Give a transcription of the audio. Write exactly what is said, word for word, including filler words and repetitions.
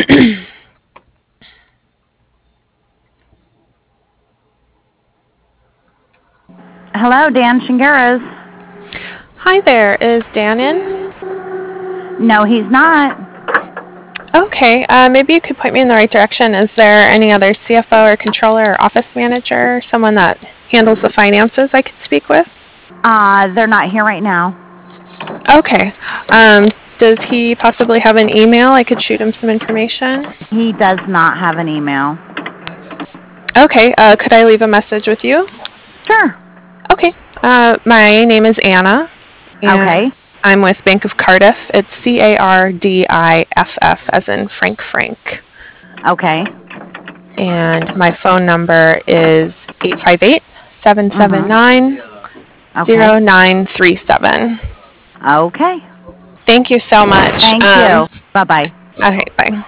Hello, Dan Shingaros. Hi there, is Dan in? No, he's not. Okay, uh, maybe you could point me in the right direction. Is there any other C F O or controller or office manager, someone that handles the finances I could speak with? Uh, they're not here right now. Okay, um, does he possibly have an email? I could shoot him some information. He does not have an email. Okay, uh, could I leave a message with you? Sure. Okay, uh, my name is Anna, and Okay. I'm with Bank of Cardiff. It's C A R D I F F, as in Frank Frank. Okay. And my phone number is eight five eight, seven seven nine, Okay. zero nine three seven. Okay. Thank you so much. Thank Um, you. Bye-bye. okay, bye.